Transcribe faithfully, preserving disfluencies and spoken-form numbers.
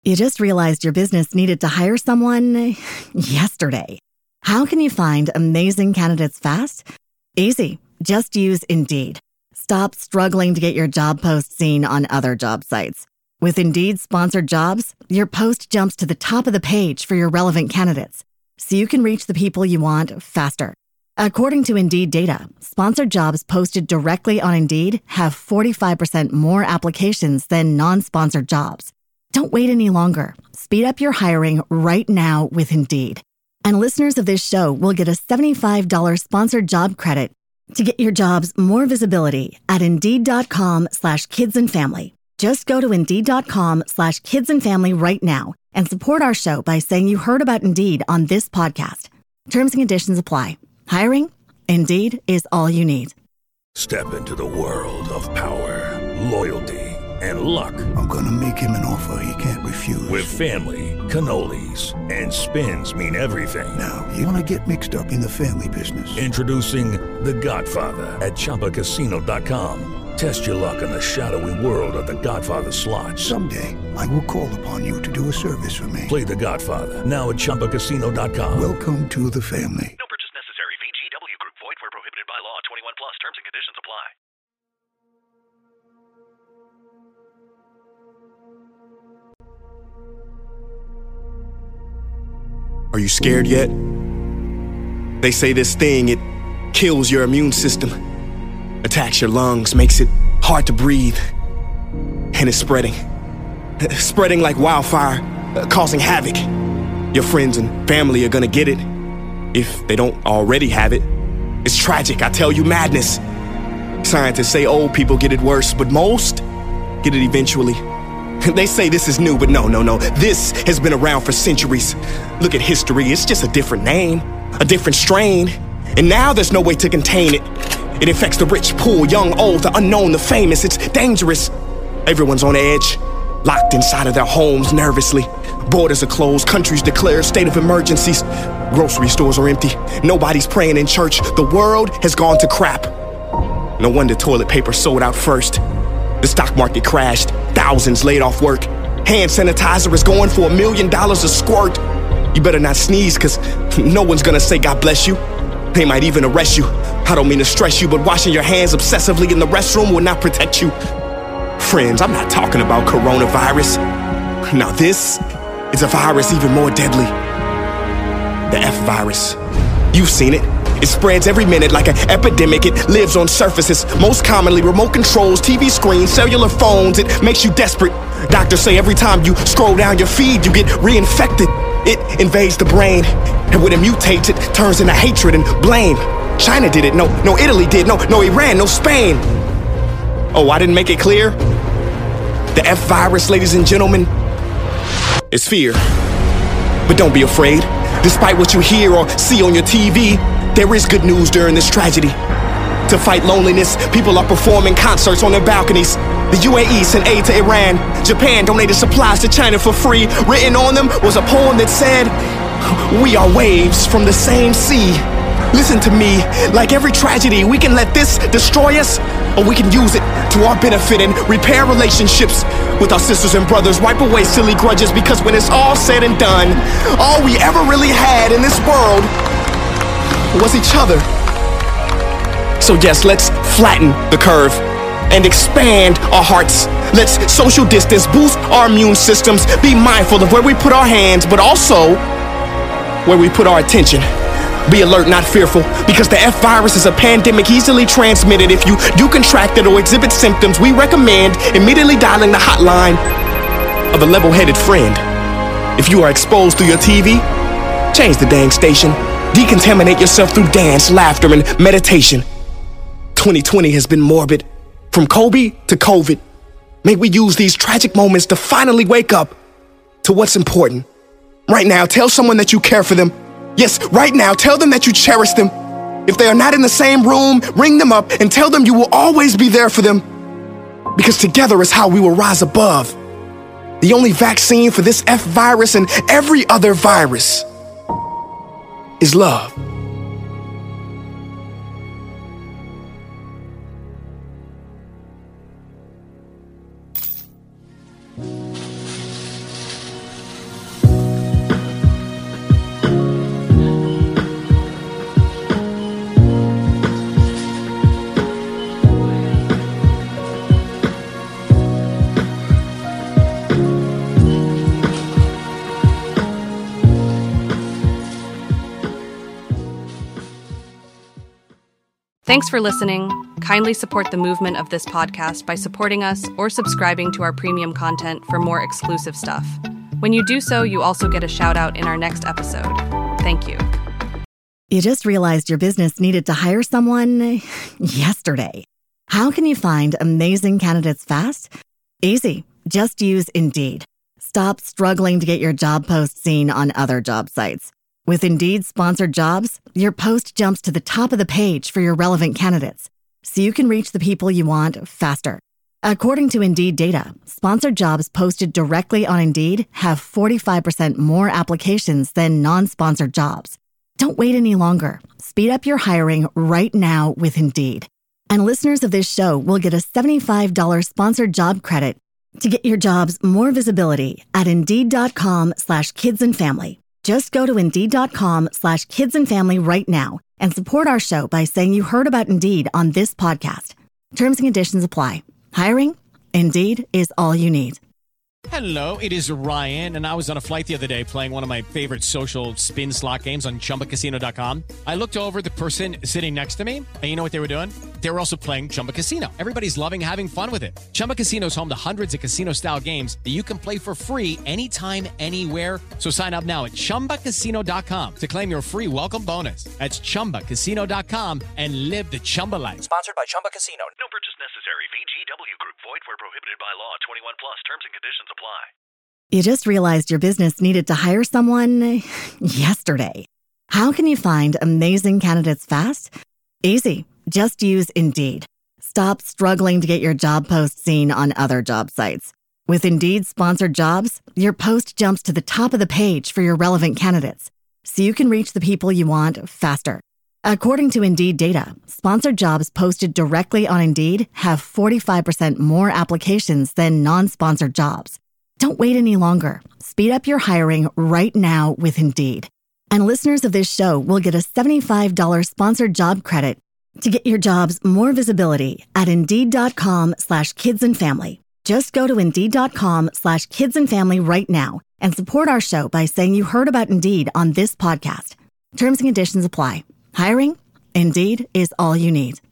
You just realized your business needed to hire someone yesterday. How can you find amazing candidates fast? Easy. Just use Indeed. Stop struggling to get your job post seen on other job sites. With Indeed sponsored jobs, your post jumps to the top of the page for your relevant candidates, so you can reach the people you want faster. According to Indeed data, sponsored jobs posted directly on Indeed have forty-five percent more applications than non-sponsored jobs. Don't wait any longer. Speed up your hiring right now with Indeed. And listeners of this show will get a seventy-five dollars sponsored job credit to get your jobs more visibility at Indeed.com slash kids and family. Just go to Indeed.com slash kids and family right now and support our show by saying you heard about Indeed on this podcast. Terms and conditions apply. Hiring? Indeed is all you need. Step into the world of power, loyalty, and luck. I'm gonna make him an offer he can't refuse. With family, cannolis, and spins mean everything. Now, you wanna get mixed up in the family business. Introducing The Godfather at Chumba Casino dot com. Test your luck in the shadowy world of The Godfather slot. Someday, I will call upon you to do a service for me. Play The Godfather, now at Chumba Casino dot com. Welcome to the family. No purchase necessary. V G W Group. Void where prohibited by law. twenty-one plus. Terms and conditions apply. Are you scared yet? They say this thing, it kills your immune system, attacks your lungs, makes it hard to breathe, and it's spreading. Spreading like wildfire, causing havoc. Your friends and family are gonna get it, if they don't already have it. It's tragic, I tell you, madness. Scientists say old people get it worse, but most get it eventually. They say this is new, but no, no, no. This has been around for centuries. Look at history, it's just a different name, a different strain. And now there's no way to contain it. It affects the rich, poor, young, old, the unknown, the famous. It's dangerous. Everyone's on edge, locked inside of their homes nervously. Borders are closed, countries declare state of emergencies. Grocery stores are empty, nobody's praying in church. The world has gone to crap. No wonder toilet paper sold out first. The stock market crashed, thousands laid off work. Hand sanitizer is going for a million dollars a squirt. You better not sneeze, cause no one's gonna say God bless you. They might even arrest you. I don't mean to stress you, but washing your hands obsessively in the restroom will not protect you. Friends, I'm not talking about coronavirus. Now this is a virus even more deadly. The F virus. You've seen it. It spreads every minute like an epidemic. It lives on surfaces, most commonly remote controls, T V screens, cellular phones. It makes you desperate. Doctors say every time you scroll down your feed, you get reinfected. It invades the brain, and when it mutates, it turns into hatred and blame. China did it, no, no Italy did, no, no Iran, no Spain. Oh, I didn't make it clear? The F virus, ladies and gentlemen, is fear. But don't be afraid. Despite what you hear or see on your T V, there is good news during this tragedy. To fight loneliness, people are performing concerts on their balconies. The U A E sent aid to Iran. Japan donated supplies to China for free. Written on them was a poem that said, "We are waves from the same sea." Listen to me, like every tragedy, we can let this destroy us, or we can use it to our benefit and repair relationships with our sisters and brothers, wipe away silly grudges, because when it's all said and done, all we ever really had in this world was each other. So yes, let's flatten the curve and expand our hearts. Let's social distance, boost our immune systems, be mindful of where we put our hands, but also where we put our attention. Be alert, not fearful, because the F virus is a pandemic easily transmitted. If you do contract it or exhibit symptoms, we recommend immediately dialing the hotline of a level-headed friend. If you are exposed through your T V, change the dang station. Decontaminate yourself through dance, laughter, and meditation. twenty twenty has been morbid. From Kobe to COVID, may we use these tragic moments to finally wake up to what's important. Right now, tell someone that you care for them. Yes, right now, tell them that you cherish them. If they are not in the same room, ring them up and tell them you will always be there for them. Because together is how we will rise above. The only vaccine for this F virus and every other virus is love. Thanks for listening. Kindly support the movement of this podcast by supporting us or subscribing to our premium content for more exclusive stuff. When you do so, you also get a shout out in our next episode. Thank you. You just realized your business needed to hire someone yesterday. How can you find amazing candidates fast? Easy. Just use Indeed. Stop struggling to get your job post seen on other job sites. With Indeed sponsored jobs, your post jumps to the top of the page for your relevant candidates, so you can reach the people you want faster. According to Indeed data, sponsored jobs posted directly on Indeed have forty-five percent more applications than non-sponsored jobs. Don't wait any longer. Speed up your hiring right now with Indeed. And listeners of this show will get a seventy-five dollars sponsored job credit to get your jobs more visibility at Indeed.com slash kids and family. Just go to Indeed.com slash kids and family right now and support our show by saying you heard about Indeed on this podcast. Terms and conditions apply. Hiring? Indeed is all you need. Hello, it is Ryan, and I was on a flight the other day playing one of my favorite social spin slot games on Chumba Casino dot com. I looked over at the person sitting next to me, and you know what they were doing? They were also playing Chumba Casino. Everybody's loving having fun with it. Chumba Casino is home to hundreds of casino-style games that you can play for free anytime, anywhere. So sign up now at Chumba Casino dot com to claim your free welcome bonus. That's Chumba Casino dot com and live the Chumba life. Sponsored by Chumba Casino. No purchase necessary. V G W Group. Void where prohibited by law. twenty-one plus. Terms and conditions apply. You just realized your business needed to hire someone yesterday. How can you find amazing candidates fast? Easy. Just use Indeed. Stop struggling to get your job post seen on other job sites. With Indeed sponsored jobs, your post jumps to the top of the page for your relevant candidates, so you can reach the people you want faster. According to Indeed data, sponsored jobs posted directly on Indeed have forty-five percent more applications than non-sponsored jobs. Don't wait any longer. Speed up your hiring right now with Indeed. And listeners of this show will get a seventy-five dollars sponsored job credit to get your jobs more visibility at Indeed.com slash kids and family. Just go to Indeed.com slash kids and family right now and support our show by saying you heard about Indeed on this podcast. Terms and conditions apply. Hiring? Indeed is all you need.